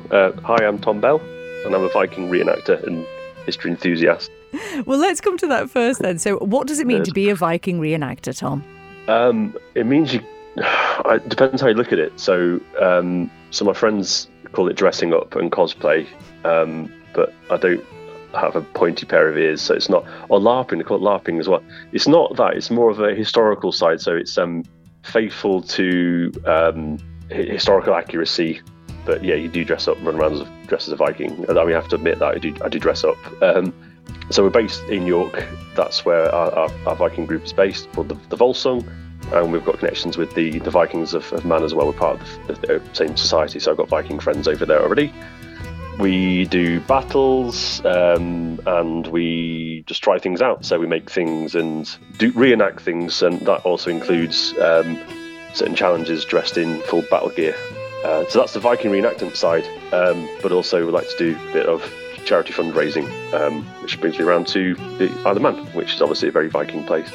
Hi, I'm Tom Bell, and I'm a Viking reenactor and history enthusiast. Well, let's come to that first then. So what does it mean to be a Viking reenactor, Tom? It means it depends how you look at it. So my friends call it dressing up and cosplay, but I don't have a pointy pair of ears, so it's not. Or LARPing, they call it LARPing as well. It's not that. It's more of a historical side. So it's faithful to historical accuracy. But yeah, you do dress up, run around dressed as a Viking. And we have to admit that I do dress up. So we're based in York. That's where our Viking group is based, called the Volsung. And we've got connections with the Vikings of Man as well. We're part of the same society, so I've got Viking friends over there already. We do battles, and we just try things out. So we make things and reenact things, and that also includes certain challenges dressed in full battle gear. So that's the Viking reenactment side, but also we like to do a bit of charity fundraising, which brings me around to the Isle of Man, which is obviously a very Viking place.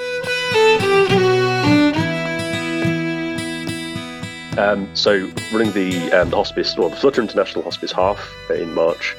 So running the hospice, the Flutter International Hospice Half in March.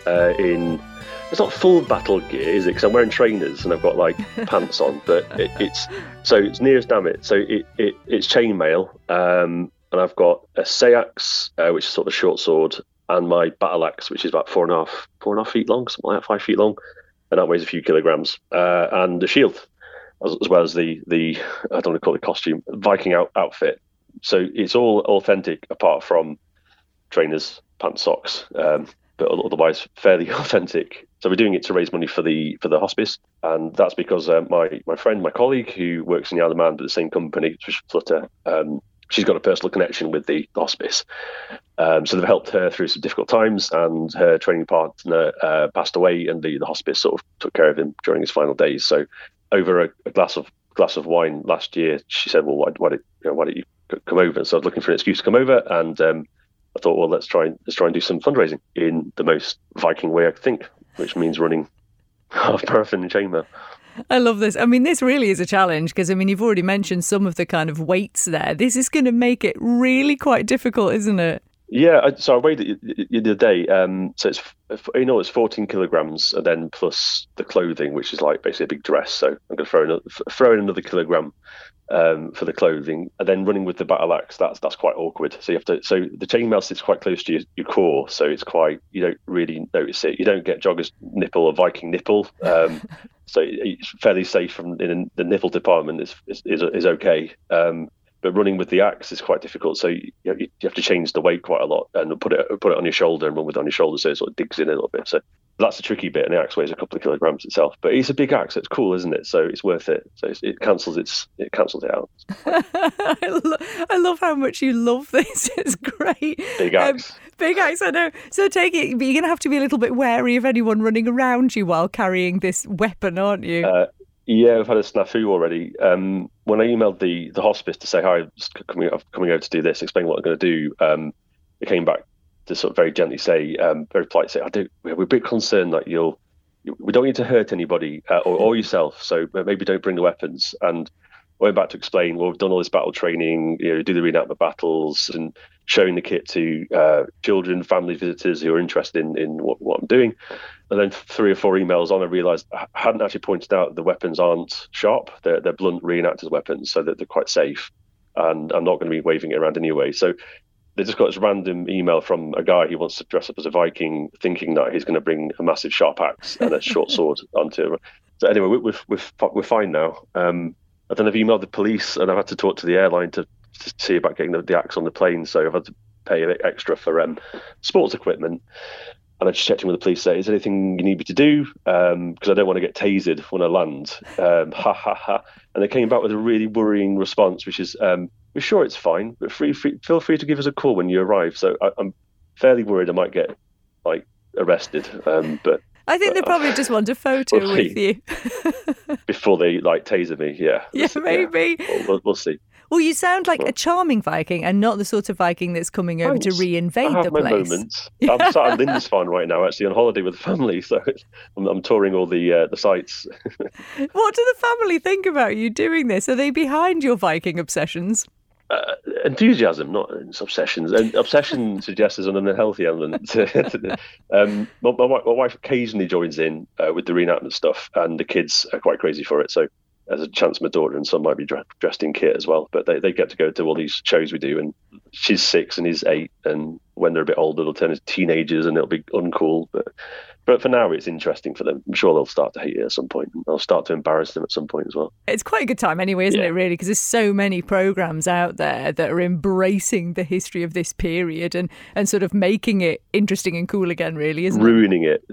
It's not full battle gear, is it? Because I'm wearing trainers and I've got like pants on, but it's near as damn it. So it's chainmail. And I've got a Seax, which is sort of a short sword, and my battle axe, which is about 4.5 feet long, something like that, 5 feet long, and that weighs a few kilograms, and a shield, as well as the I don't want to call it costume, Viking outfit. So it's all authentic, apart from trainers, pants, socks, but otherwise fairly authentic. So we're doing it to raise money for the hospice, and that's because my friend, my colleague, who works in the Isle of Man, but the same company, Flutter. She's got a personal connection with the hospice. So they've helped her through some difficult times, and her training partner passed away, and the hospice sort of took care of him during his final days. So over a glass of wine last year, she said, well, why don't you come over? So I was looking for an excuse to come over, and I thought, well, let's try and do some fundraising in the most Viking way I could think, which means running half marathon in chainmail. I love this. I mean, this really is a challenge because, I mean, you've already mentioned some of the kind of weights there. This is going to make it really quite difficult, isn't it? Yeah, so I weighed it the other day. So it's 14 kilograms, and then plus the clothing, which is like basically a big dress. So I'm going to throw in another kilogram for the clothing, and then running with the battle axe. That's quite awkward. So you have to. So the chainmail sits quite close to your core, so it's quite. You don't really notice it. You don't get jogger's nipple or Viking nipple. So it's fairly safe in the nipple department is okay. But running with the axe is quite difficult. So you have to change the weight quite a lot and put it on your shoulder and run with it on your shoulder, so it sort of digs in a little bit. So that's the tricky bit, and the axe weighs a couple of kilograms itself. But it's a big axe, so it's cool, isn't it? So it's worth it. So it cancels it out. I love how much you love this. It's great. Big axe. Big axe, I know. So take it, but you're going to have to be a little bit wary of anyone running around you while carrying this weapon, aren't you? Yeah, I've had a snafu already. When I emailed the hospice to say, hi, I'm coming over to do this, explain what I'm going to do, it came back to sort of very gently say, very polite, say, we're a bit concerned that we don't need to hurt anybody or yourself, so maybe don't bring the weapons. And I went back to explain, well, we've done all this battle training, do the reenactment battles, and showing the kit to children, family visitors who are interested in what I'm doing. And then 3 or 4 emails on, I realised I hadn't actually pointed out the weapons aren't sharp. They're blunt reenactors' weapons, so that they're quite safe. And I'm not going to be waving it around anyway. So they just got this random email from a guy who wants to dress up as a Viking, thinking that he's going to bring a massive sharp axe and a short sword onto it. So anyway, we're fine now. And then I've emailed the police, and I've had to talk to the airline to see about getting the axe on the plane. So I've had to pay a bit extra for sports equipment. And I just checked in with the police, say, is there anything you need me to do? Because I don't want to get tasered when I land. And they came back with a really worrying response, which is, we're sure it's fine, but feel free to give us a call when you arrive. So I'm fairly worried I might get arrested. But I think they probably just want a photo with you. Before they taser me, yeah. Yeah, maybe. Yeah. We'll see. Well, you sound like a charming Viking and not the sort of Viking that's coming over to reinvade the place. I have my moments. I'm sat at Lindisfarne right now, actually, on holiday with the family, so I'm touring all the sites. What do the family think about you doing this? Are they behind your Viking obsessions? Enthusiasm, not obsessions. And obsession suggests there's an unhealthy element. My wife occasionally joins in with the reenactment stuff, and the kids are quite crazy for it. So there's a chance my daughter and son might be dressed in kit as well. But they get to go to all these shows we do, and she's 6 and he's 8, and when they're a bit older, they'll turn into teenagers and it'll be uncool. But for now, it's interesting for them. I'm sure they'll start to hate it at some point. I'll start to embarrass them at some point as well. It's quite a good time anyway, isn't it, really? Because there's so many programmes out there that are embracing the history of this period and sort of making it interesting and cool again, really, isn't Ruining it.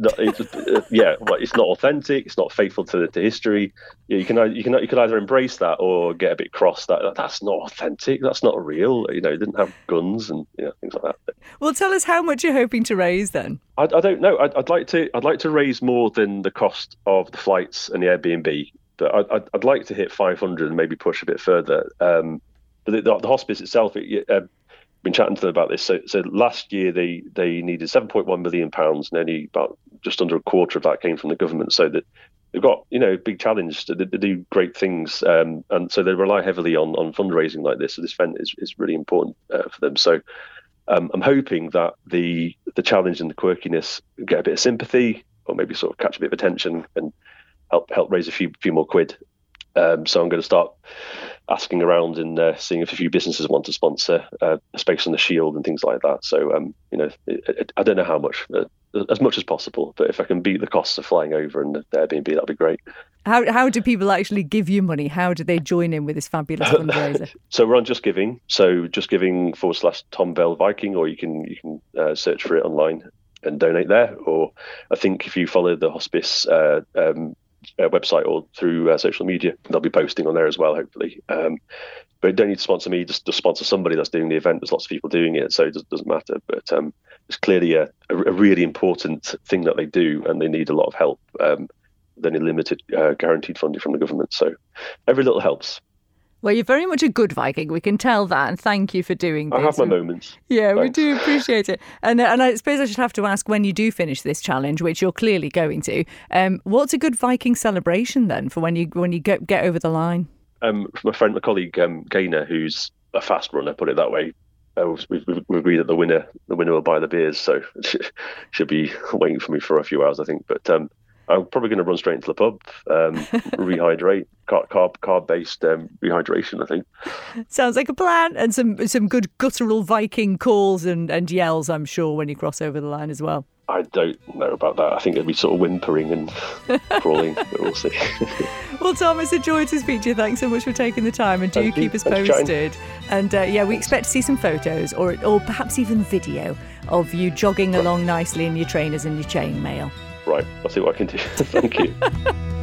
It's not authentic. It's not faithful to history. You could either embrace that or get a bit cross that that's not authentic. That's not real. It didn't have guns and things like that. Well, tell us how much you're hoping to raise then. I don't know. I'd like to raise more than the cost of the flights and the Airbnb. But I'd like to hit 500 and maybe push a bit further. But the hospice itself, I've been chatting to them about this. So last year they needed £7.1 million, and only about just under a quarter of that came from the government. So that they've got a big challenge to do great things, and so they rely heavily on fundraising like this. So this event is really important for them. So. I'm hoping that the challenge and the quirkiness get a bit of sympathy, or maybe sort of catch a bit of attention and help raise a few more quid. So I'm going to start asking around and seeing if a few businesses want to sponsor a space on the Shield and things like that. So I don't know how much, as much as possible. But if I can beat the costs of flying over and the Airbnb, that'd be great. How do people actually give you money? How do they join in with this fabulous fundraiser? So we're on Just Giving. So JustGiving/Tom Bell Viking, or you can search for it online and donate there. Or I think if you follow the hospice website or through social media, they'll be posting on there as well, hopefully. But you don't need to sponsor me, just sponsor somebody that's doing the event. There's lots of people doing it, so it doesn't matter. But it's clearly a really important thing that they do, and they need a lot of help. They need limited guaranteed funding from the government, so every little helps. Well, you're very much a good Viking. We can tell that, and thank you for doing this. I have my moments. Yeah, thanks. We do appreciate it. And I suppose I should have to ask, when you do finish this challenge, which you're clearly going to, what's a good Viking celebration then for when you get over the line? My colleague Gaynor, who's a fast runner, put it that way. We've agreed that the winner will buy the beers, so she'll be waiting for me for a few hours, I think. But I'm probably going to run straight into the pub, rehydrate, carb-based rehydration, I think. Sounds like a plan, and some good guttural Viking calls and yells, I'm sure, when you cross over the line as well. I don't know about that. I think it'll be sort of whimpering and crawling, but we'll see. Well, Tom, it's a joy to speak to you. Thanks so much for taking the time, and do keep us posted. And we expect to see some photos or perhaps even video of you jogging along nicely in your trainers and your chainmail. Right, I'll see what I can do. Thank you.